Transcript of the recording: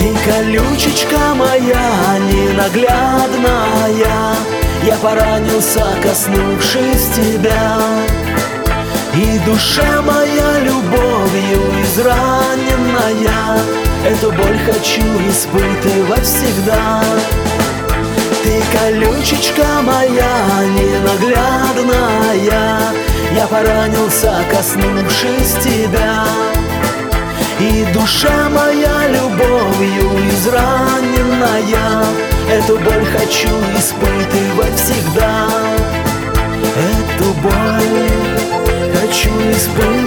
колючечка моя ненаглядная, я поранился, коснувшись тебя. И душа моя любовью израненная, эту боль хочу испытывать всегда. Ты колючечка моя ненаглядная, я поранился, коснувшись тебя. И душа моя любовью израненная, эту боль хочу испытывать всегда. Эту боль хочу испытывать